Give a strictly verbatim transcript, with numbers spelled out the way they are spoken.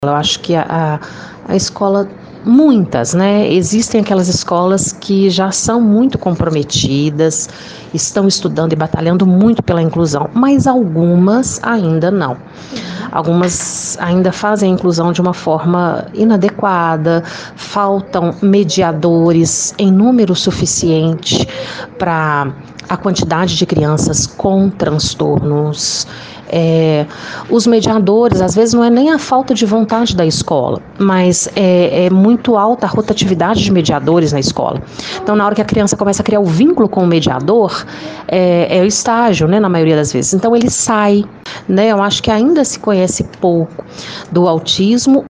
Eu acho que a, a, a escola, muitas, né? Existem aquelas escolas que já são muito comprometidas, estão estudando e batalhando muito pela inclusão, mas algumas ainda não. Algumas ainda fazem a inclusão de uma forma inadequada, faltam mediadores em número suficiente para a quantidade de crianças com transtornos. É, os mediadores, às vezes não é nem a falta de vontade da escola, mas é, é muito alta a rotatividade de mediadores na escola. Então, na hora que a criança começa a criar o vínculo com o mediador, é, é o estágio, né, na maioria das vezes. Então, ele sai, né? Eu acho que ainda se conhece pouco do autismo